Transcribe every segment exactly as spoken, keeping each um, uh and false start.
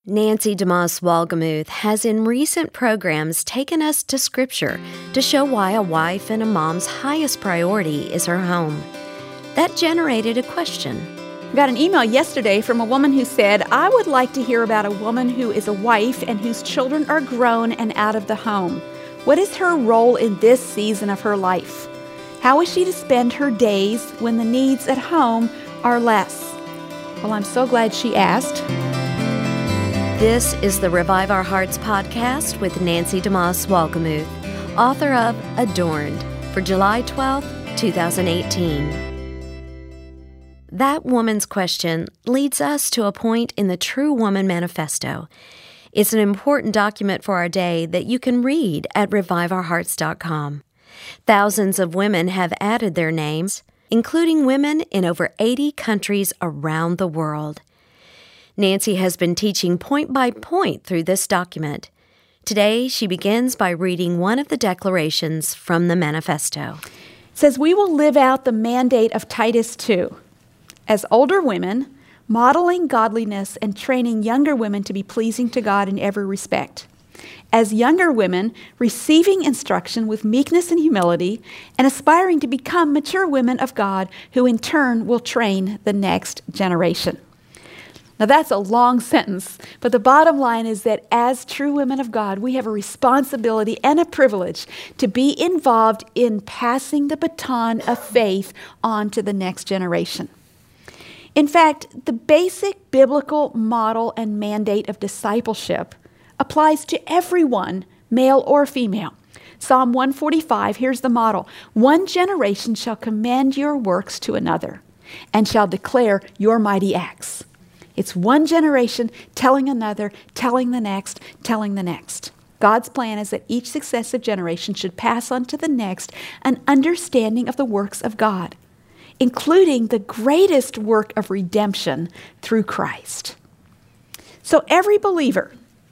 Nancy DeMoss Wolgemuth has in recent programs taken us to Scripture to show why a wife and a mom's highest priority is her home. That generated a question. I got an email yesterday from a woman who said, I would like to hear about a woman who is a wife and whose children are grown and out of the home. What is her role in this season of her life? How is she to spend her days when the needs at home are less? Well, I'm so glad she asked. This is the Revive Our Hearts podcast with Nancy DeMoss Wolgemuth, author of Adorned, for July twelfth, twenty eighteen. That woman's question leads us to a point in the True Woman Manifesto. It's an important document for our day that you can read at revive our hearts dot com. Thousands of women have added their names, including women in over eighty countries around the world. Nancy has been teaching point by point through this document. Today, she begins by reading one of the declarations from the manifesto. It says, we will live out the mandate of Titus two. As older women, modeling godliness and training younger women to be pleasing to God in every respect. As younger women, receiving instruction with meekness and humility and aspiring to become mature women of God who in turn will train the next generation. Now that's a long sentence, but the bottom line is that as true women of God, we have a responsibility and a privilege to be involved in passing the baton of faith on to the next generation. In fact, the basic biblical model and mandate of discipleship applies to everyone, male or female. Psalm one forty-five, here's the model. One generation shall commend your works to another and shall declare your mighty acts. It's one generation telling another, telling the next, telling the next. God's plan is that each successive generation should pass on to the next an understanding of the works of God, including the greatest work of redemption through Christ. So every believer,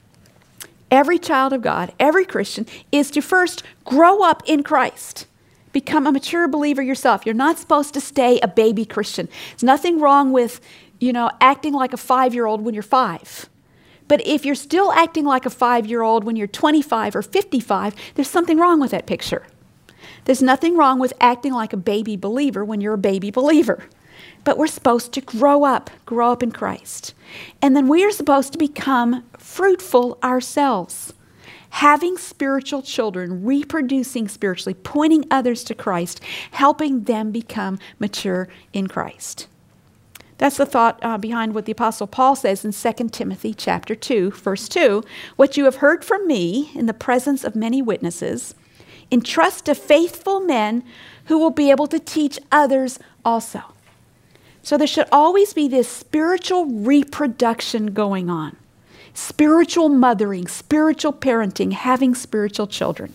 every child of God, every Christian is to first grow up in Christ. Become a mature believer yourself. You're not supposed to stay a baby Christian. There's nothing wrong with you know, acting like a five-year-old when you're five. But if you're still acting like a five-year-old when you're twenty-five or fifty-five, there's something wrong with that picture. There's nothing wrong with acting like a baby believer when you're a baby believer. But we're supposed to grow up, grow up in Christ. And then we are supposed to become fruitful ourselves, having spiritual children, reproducing spiritually, pointing others to Christ, helping them become mature in Christ. That's the thought uh, behind what the Apostle Paul says in Second Timothy chapter two, verse two. What you have heard from me in the presence of many witnesses, entrust to faithful men who will be able to teach others also. So there should always be this spiritual reproduction going on. Spiritual mothering, spiritual parenting, having spiritual children.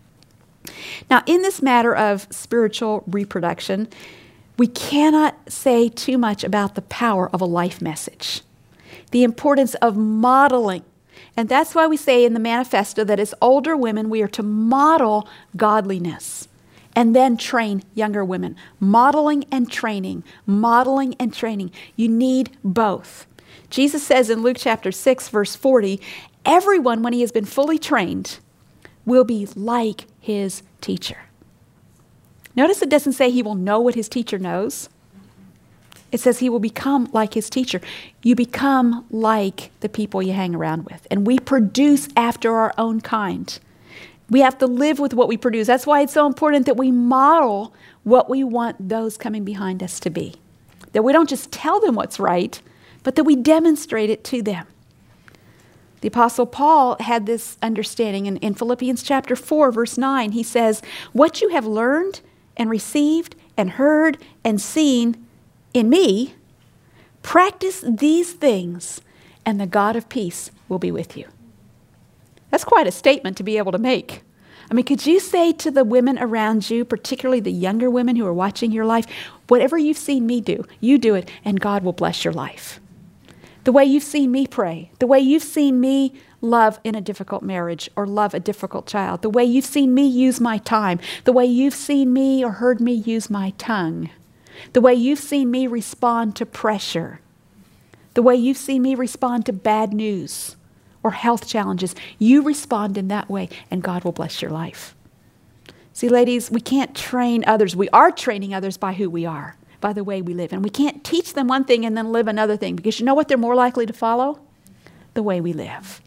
Now, in this matter of spiritual reproduction, we cannot say too much about the power of a life message, the importance of modeling. And that's why we say in the manifesto that as older women, we are to model godliness and then train younger women. Modeling and training, modeling and training. You need both. Jesus says in Luke chapter six, verse forty, everyone, when he has been fully trained, will be like his teacher. Notice it doesn't say he will know what his teacher knows. It says he will become like his teacher. You become like the people you hang around with. And we produce after our own kind. We have to live with what we produce. That's why it's so important that we model what we want those coming behind us to be. That we don't just tell them what's right, but that we demonstrate it to them. The Apostle Paul had this understanding in, in Philippians chapter four, verse nine. He says, what you have learned and received and heard and seen in me, practice these things, and the God of peace will be with you. That's quite a statement to be able to make. I mean, could you say to the women around you, particularly the younger women who are watching your life, whatever you've seen me do, you do it, and God will bless your life. The way you've seen me pray, the way you've seen me love in a difficult marriage or love a difficult child, the way you've seen me use my time, the way you've seen me or heard me use my tongue, the way you've seen me respond to pressure, The way you've seen me respond to bad news or health challenges, you respond in that way, and God will bless your life. See, ladies, we can't train others. We are training others by who we are, by the way we live. And we can't teach them one thing and then live another thing, because you know what they're more likely to follow? The way we live.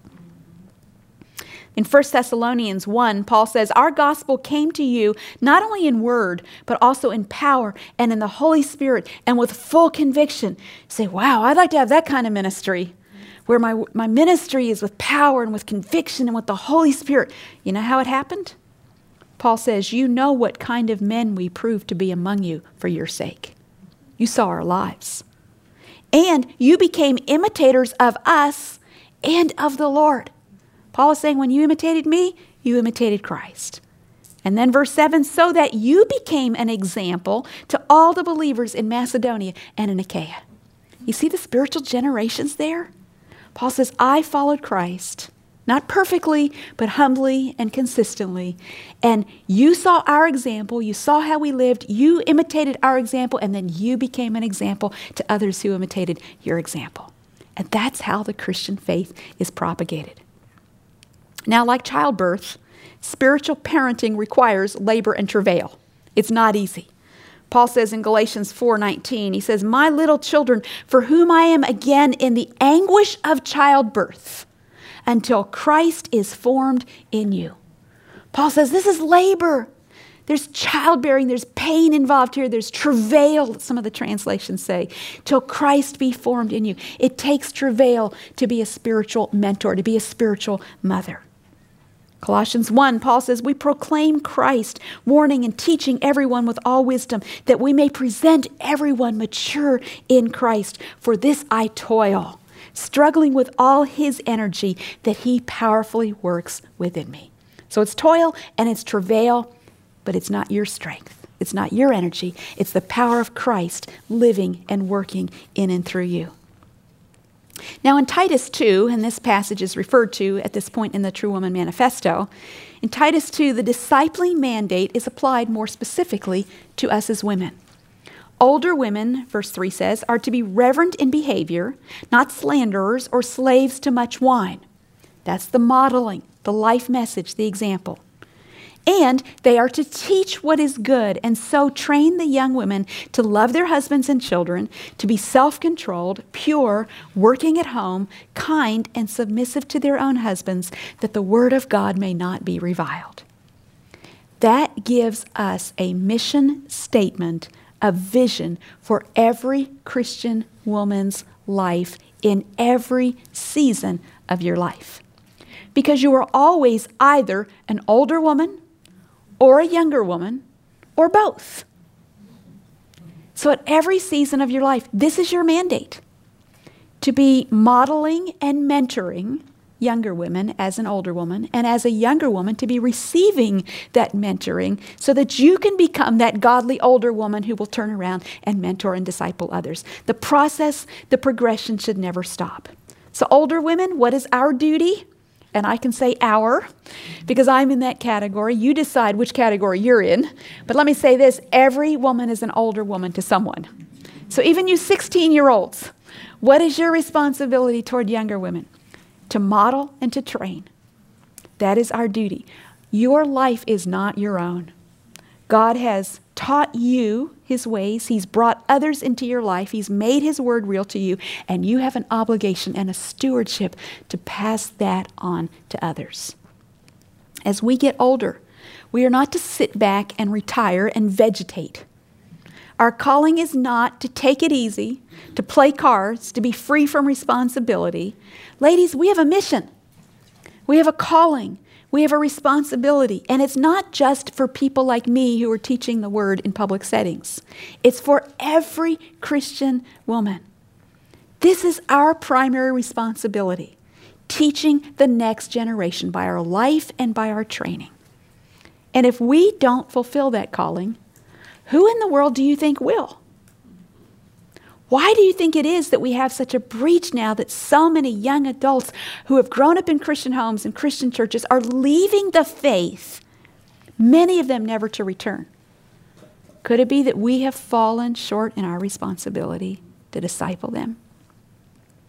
In First Thessalonians one, Paul says, our gospel came to you not only in word, but also in power and in the Holy Spirit and with full conviction. You say, wow, I'd like to have that kind of ministry, where my, my ministry is with power and with conviction and with the Holy Spirit. You know how it happened? Paul says, you know what kind of men we proved to be among you for your sake. You saw our lives. And you became imitators of us and of the Lord. Paul is saying, when you imitated me, you imitated Christ. And then verse seven, so that you became an example to all the believers in Macedonia and in Achaia. You see the spiritual generations there? Paul says, I followed Christ, not perfectly, but humbly and consistently. And you saw our example. You saw how we lived. You imitated our example, and then you became an example to others who imitated your example. And that's how the Christian faith is propagated. Now, like childbirth, spiritual parenting requires labor and travail. It's not easy. Paul says in Galatians four nineteen, he says, my little children, for whom I am again in the anguish of childbirth, until Christ is formed in you. Paul says this is labor. There's childbearing, there's pain involved here, there's travail, some of the translations say, till Christ be formed in you. It takes travail to be a spiritual mentor, to be a spiritual mother. Colossians one, Paul says, we proclaim Christ, warning and teaching everyone with all wisdom, that we may present everyone mature in Christ. For this I toil, struggling with all his energy that he powerfully works within me. So it's toil and it's travail, but it's not your strength. It's not your energy. It's the power of Christ living and working in and through you. Now in Titus two, and this passage is referred to at this point in the True Woman Manifesto, in Titus two, the discipling mandate is applied more specifically to us as women. Older women, verse three says, are to be reverent in behavior, not slanderers or slaves to much wine. That's the modeling, the life message, the example. And they are to teach what is good, and so train the young women to love their husbands and children, to be self-controlled, pure, working at home, kind, and submissive to their own husbands, that the word of God may not be reviled. That gives us a mission statement, a vision for every Christian woman's life in every season of your life. Because you are always either an older woman or a younger woman, or both. So at every season of your life, this is your mandate, to be modeling and mentoring younger women as an older woman, and as a younger woman to be receiving that mentoring so that you can become that godly older woman who will turn around and mentor and disciple others. The process, the progression should never stop. So older women, what is our duty? And I can say our, because I'm in that category. You decide which category you're in. But let me say this, every woman is an older woman to someone. So even you sixteen-year-olds, what is your responsibility toward younger women? To model and to train. That is our duty. Your life is not your own. God has taught you his ways. He's brought others into your life. He's made his word real to you. And you have an obligation and a stewardship to pass that on to others. As we get older, we are not to sit back and retire and vegetate. Our calling is not to take it easy, to play cards, to be free from responsibility. Ladies, we have a mission. We have a calling. We have a responsibility, and it's not just for people like me who are teaching the word in public settings. It's for every Christian woman. This is our primary responsibility, teaching the next generation by our life and by our training. And if we don't fulfill that calling, who in the world do you think will? Why do you think it is that we have such a breach now that so many young adults who have grown up in Christian homes and Christian churches are leaving the faith, many of them never to return? Could it be that we have fallen short in our responsibility to disciple them?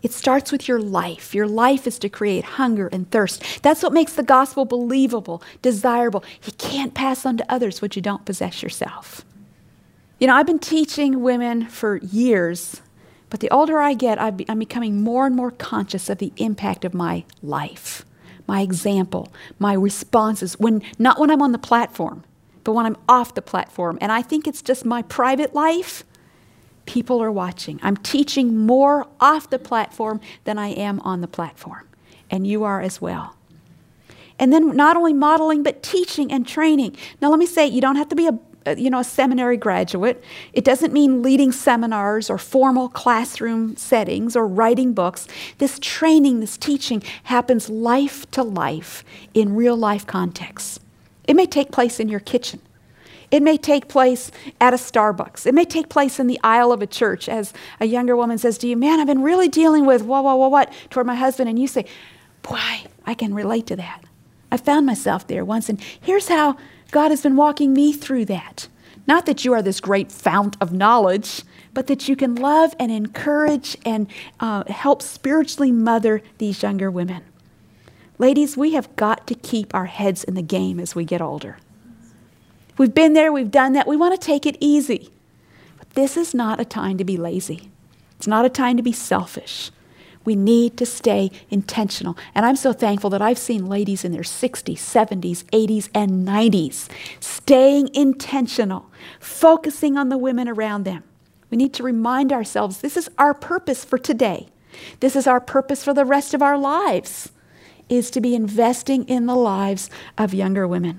It starts with your life. Your life is to create hunger and thirst. That's what makes the gospel believable, desirable. You can't pass on to others what you don't possess yourself. You know, I've been teaching women for years, but the older I get, I'm becoming more and more conscious of the impact of my life, my example, my responses, when not when I'm on the platform, but when I'm off the platform. And I think it's just my private life. People are watching. I'm teaching more off the platform than I am on the platform. And you are as well. And then not only modeling, but teaching and training. Now let me say, you don't have to be a you know, a seminary graduate. It doesn't mean leading seminars or formal classroom settings or writing books. This training, this teaching happens life to life in real life contexts. It may take place in your kitchen. It may take place at a Starbucks. It may take place in the aisle of a church as a younger woman says to you, man, I've been really dealing with what, what, what, what, toward my husband. And you say, boy, I can relate to that. I found myself there once, and here's how God has been walking me through that. Not that you are this great fount of knowledge, but that you can love and encourage and uh, help spiritually mother these younger women. Ladies, we have got to keep our heads in the game as we get older. We've been there, we've done that. We want to take it easy. But this is not a time to be lazy. It's not a time to be selfish. We need to stay intentional. And I'm so thankful that I've seen ladies in their sixties, seventies, eighties, and nineties staying intentional, focusing on the women around them. We need to remind ourselves this is our purpose for today. This is our purpose for the rest of our lives, is to be investing in the lives of younger women.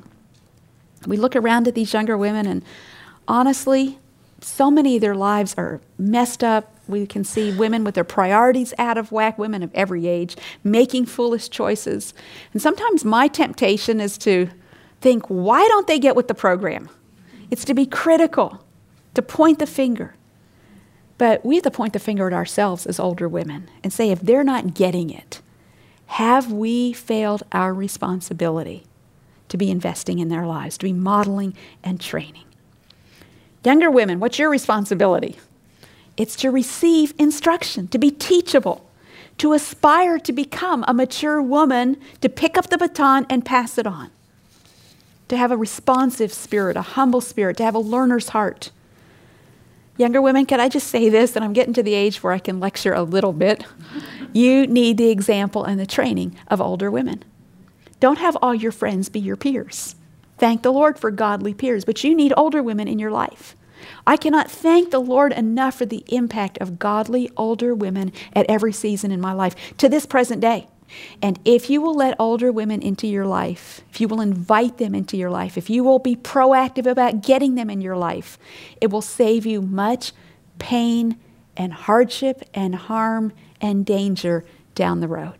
We look around at these younger women, and honestly, so many of their lives are messed up. We can see women with their priorities out of whack, women of every age, making foolish choices. And sometimes my temptation is to think, why don't they get with the program? It's to be critical, to point the finger. But we have to point the finger at ourselves as older women and say, if they're not getting it, have we failed our responsibility to be investing in their lives, to be modeling and training? Younger women, what's your responsibility? It's to receive instruction, to be teachable, to aspire to become a mature woman, to pick up the baton and pass it on, to have a responsive spirit, a humble spirit, to have a learner's heart. Younger women, can I just say this, and I'm getting to the age where I can lecture a little bit. You need the example and the training of older women. Don't have all your friends be your peers. Thank the Lord for godly peers, but you need older women in your life. I cannot thank the Lord enough for the impact of godly older women at every season in my life to this present day. And if you will let older women into your life, if you will invite them into your life, if you will be proactive about getting them in your life, it will save you much pain and hardship and harm and danger down the road.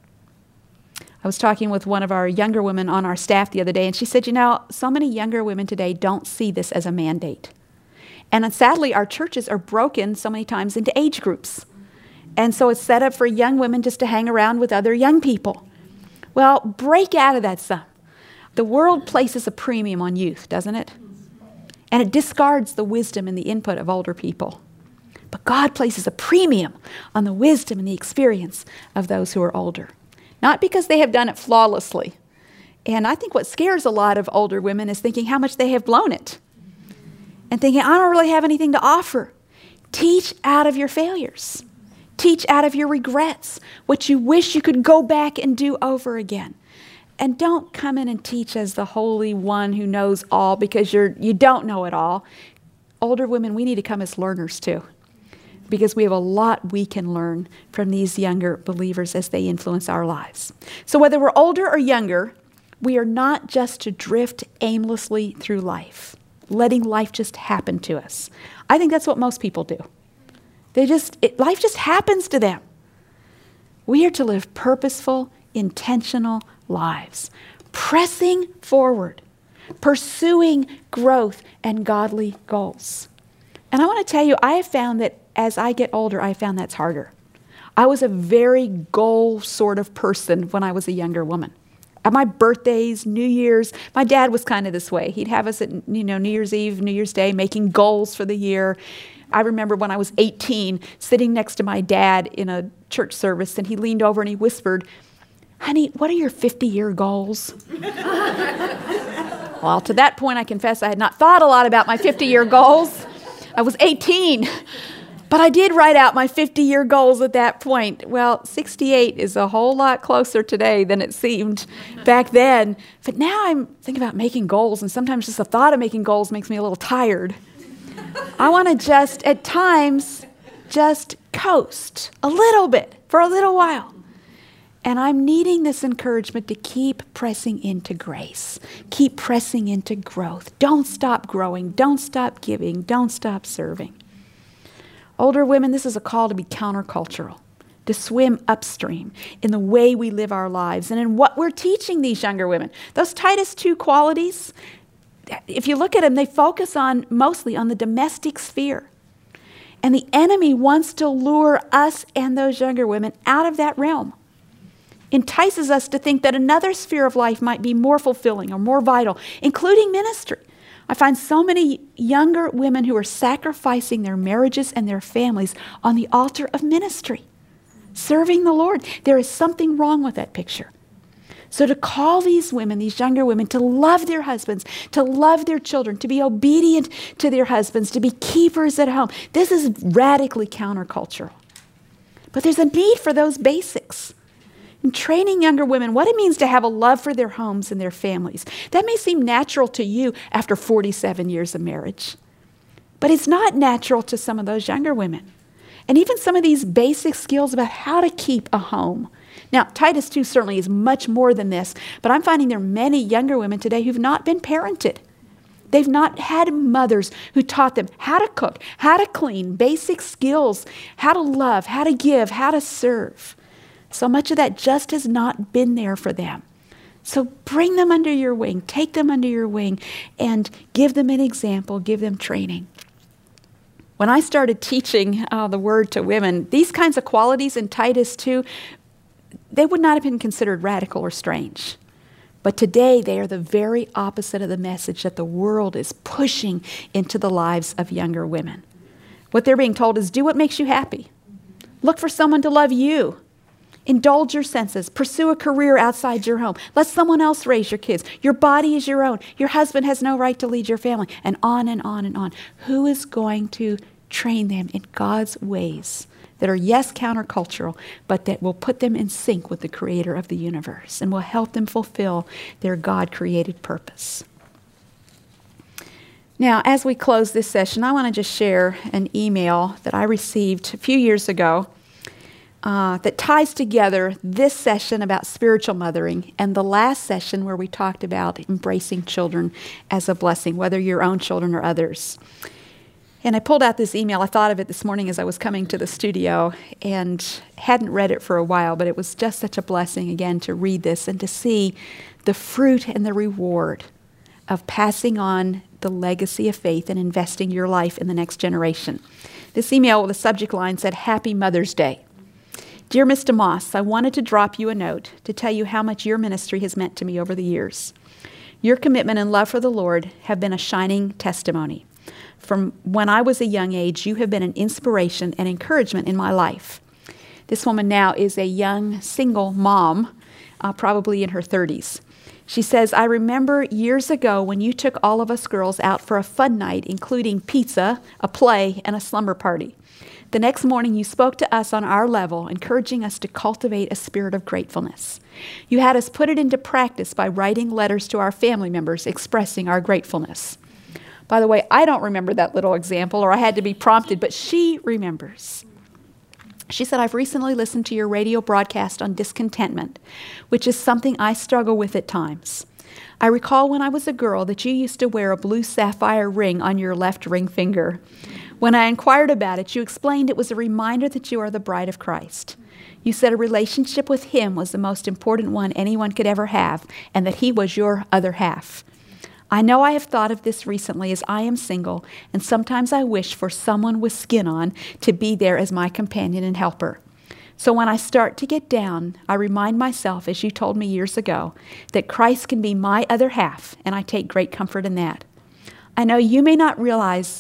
I was talking with one of our younger women on our staff the other day, and she said, you know, so many younger women today don't see this as a mandate. And sadly, our churches are broken so many times into age groups. And so it's set up for young women just to hang around with other young people. Well, break out of that some. The world places a premium on youth, doesn't it? And it discards the wisdom and the input of older people. But God places a premium on the wisdom and the experience of those who are older. Not because they have done it flawlessly. And I think what scares a lot of older women is thinking how much they have blown it. And thinking, I don't really have anything to offer. Teach out of your failures. Teach out of your regrets, what you wish you could go back and do over again. And don't come in and teach as the holy one who knows all, because you're, you don't know it all. Older women, we need to come as learners too, because we have a lot we can learn from these younger believers as they influence our lives. So whether we're older or younger, we are not just to drift aimlessly through life, letting life just happen to us. I think that's what most people do. They just, it, life just happens to them. We are to live purposeful, intentional lives, pressing forward, pursuing growth and godly goals. And I want to tell you, I have found that as I get older, I found that's harder. I was a very goal sort of person when I was a younger woman. At my birthdays, New Year's, my dad was kind of this way. He'd have us at, you know, New Year's Eve, New Year's Day, making goals for the year. I remember when I was eighteen, sitting next to my dad in a church service, and he leaned over and he whispered, "Honey, what are your fifty-year goals?" Well, to that point, I confess I had not thought a lot about my fifty-year goals. I was eighteen. But I did write out my fifty-year goals at that point. Well, sixty-eight is a whole lot closer today than it seemed back then. But now I'm thinking about making goals, and sometimes just the thought of making goals makes me a little tired. I want to just, at times, just coast a little bit for a little while. And I'm needing this encouragement to keep pressing into grace. Keep pressing into growth. Don't stop growing. Don't stop giving. Don't stop serving. Older women, this is a call to be countercultural, to swim upstream in the way we live our lives and in what we're teaching these younger women. Those Titus two qualities, if you look at them, they focus on mostly on the domestic sphere. And the enemy wants to lure us and those younger women out of that realm. Entices us to think that another sphere of life might be more fulfilling or more vital, including ministry. I find so many younger women who are sacrificing their marriages and their families on the altar of ministry, serving the Lord. There is something wrong with that picture. So to call these women, these younger women, to love their husbands, to love their children, to be obedient to their husbands, to be keepers at home, this is radically countercultural. But there's a need for those basics. In training younger women what it means to have a love for their homes and their families. That may seem natural to you after forty-seven years of marriage, but it's not natural to some of those younger women. And even some of these basic skills about how to keep a home. Now, Titus two certainly is much more than this, but I'm finding there are many younger women today who've not been parented. They've not had mothers who taught them how to cook, how to clean, basic skills, how to love, how to give, how to serve. So much of that just has not been there for them. So bring them under your wing, take them under your wing, and give them an example, give them training. When I started teaching uh, the word to women, these kinds of qualities in Titus two, they would not have been considered radical or strange. But today they are the very opposite of the message that the world is pushing into the lives of younger women. What they're being told is do what makes you happy. Look for someone to love you. Indulge your senses. Pursue a career outside your home. Let someone else raise your kids. Your body is your own. Your husband has no right to lead your family. And on and on and on. Who is going to train them in God's ways that are, yes, countercultural, but that will put them in sync with the Creator of the universe and will help them fulfill their God-created purpose? Now, as we close this session, I want to just share an email that I received a few years ago Uh, that ties together this session about spiritual mothering and the last session where we talked about embracing children as a blessing, whether your own children or others. And I pulled out this email. I thought of it this morning as I was coming to the studio and hadn't read it for a while, but it was just such a blessing again to read this and to see the fruit and the reward of passing on the legacy of faith and investing your life in the next generation. This email with the subject line said, "Happy Mother's Day. Dear Miz DeMoss, I wanted to drop you a note to tell you how much your ministry has meant to me over the years. Your commitment and love for the Lord have been a shining testimony. From when I was a young age, you have been an inspiration and encouragement in my life." This woman now is a young single mom, uh, probably in her thirties. She says, "I remember years ago when you took all of us girls out for a fun night, including pizza, a play, and a slumber party. The next morning, you spoke to us on our level, encouraging us to cultivate a spirit of gratefulness. You had us put it into practice by writing letters to our family members expressing our gratefulness." By the way, I don't remember that little example, or I had to be prompted, but she remembers. She said, "I've recently listened to your radio broadcast on discontentment, which is something I struggle with at times. I recall when I was a girl that you used to wear a blue sapphire ring on your left ring finger. When I inquired about it, you explained it was a reminder that you are the bride of Christ. You said a relationship with Him was the most important one anyone could ever have, and that He was your other half. I know I have thought of this recently as I am single, and sometimes I wish for someone with skin on to be there as my companion and helper. So when I start to get down, I remind myself, as you told me years ago, that Christ can be my other half, and I take great comfort in that. I know you may not realize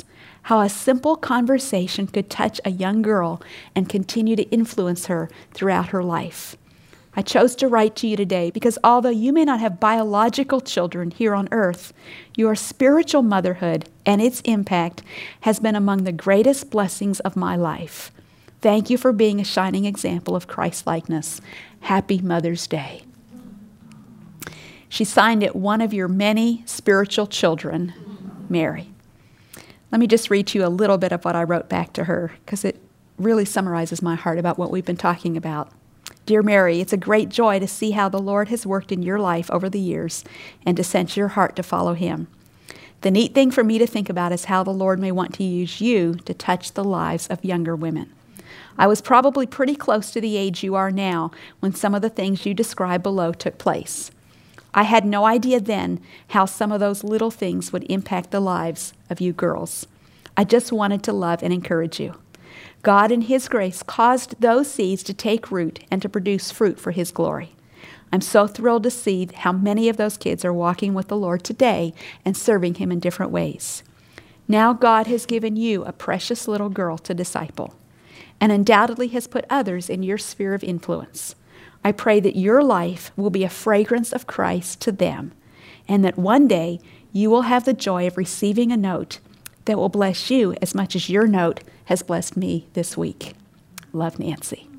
how a simple conversation could touch a young girl and continue to influence her throughout her life. I chose to write to you today because although you may not have biological children here on earth, your spiritual motherhood and its impact has been among the greatest blessings of my life. Thank you for being a shining example of Christ-likeness. Happy Mother's Day. She signed it, one of your many spiritual children, Mary. Let me just read to you a little bit of what I wrote back to her, because it really summarizes my heart about what we've been talking about. Dear Mary, it's a great joy to see how the Lord has worked in your life over the years and to sense your heart to follow Him. The neat thing for me to think about is how the Lord may want to use you to touch the lives of younger women. I was probably pretty close to the age you are now when some of the things you describe below took place. I had no idea then how some of those little things would impact the lives of you girls. I just wanted to love and encourage you. God in His grace caused those seeds to take root and to produce fruit for His glory. I'm so thrilled to see how many of those kids are walking with the Lord today and serving Him in different ways. Now God has given you a precious little girl to disciple, and undoubtedly has put others in your sphere of influence. I pray that your life will be a fragrance of Christ to them, and that one day you will have the joy of receiving a note that will bless you as much as your note has blessed me this week. Love, Nancy.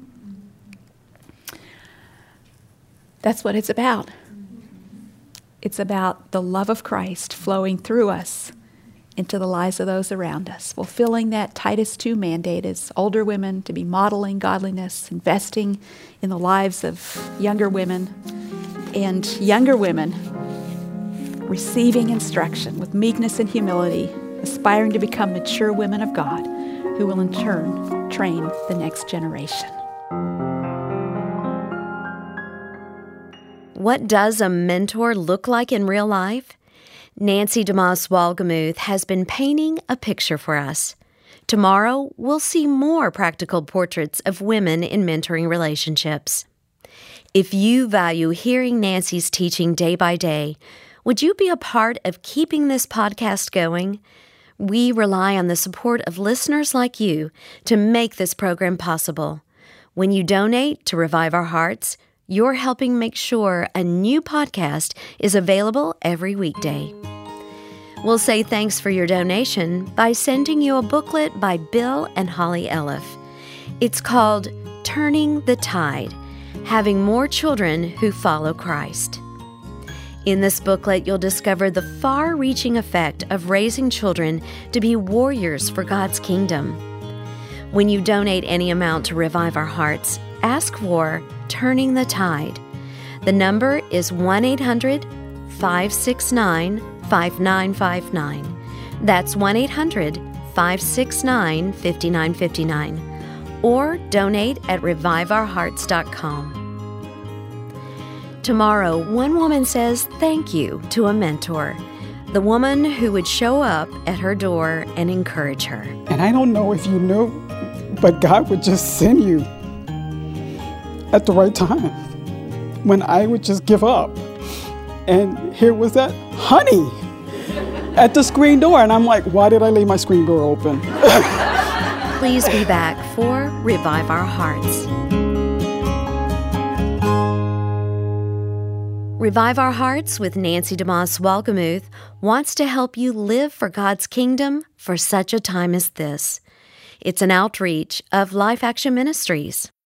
That's what it's about. It's about the love of Christ flowing through us into the lives of those around us, fulfilling that Titus two mandate as older women to be modeling godliness, investing in the lives of younger women, and younger women receiving instruction with meekness and humility, aspiring to become mature women of God who will in turn train the next generation. What does a mentor look like in real life? Nancy DeMoss Wolgemuth has been painting a picture for us. Tomorrow, we'll see more practical portraits of women in mentoring relationships. If you value hearing Nancy's teaching day by day, would you be a part of keeping this podcast going? We rely on the support of listeners like you to make this program possible. When you donate to Revive Our Hearts, you're helping make sure a new podcast is available every weekday. We'll say thanks for your donation by sending you a booklet by Bill and Holly Elliff. It's called Turning the Tide, Having More Children Who Follow Christ. In this booklet, you'll discover the far-reaching effect of raising children to be warriors for God's kingdom. When you donate any amount to Revive Our Hearts, ask for Turning the Tide. The number is one eight hundred five six nine five nine five nine. That's one eight hundred five six nine five nine five nine. Or donate at revive our hearts dot com. Tomorrow, one woman says thank you to a mentor, the woman who would show up at her door and encourage her. And I don't know if you knew, but God would just send you at the right time when I would just give up. And here was that honey at the screen door. And I'm like, why did I leave my screen door open? Please be back for Revive Our Hearts. Revive Our Hearts with Nancy DeMoss Wolgemuth wants to help you live for God's kingdom for such a time as this. It's an outreach of Life Action Ministries.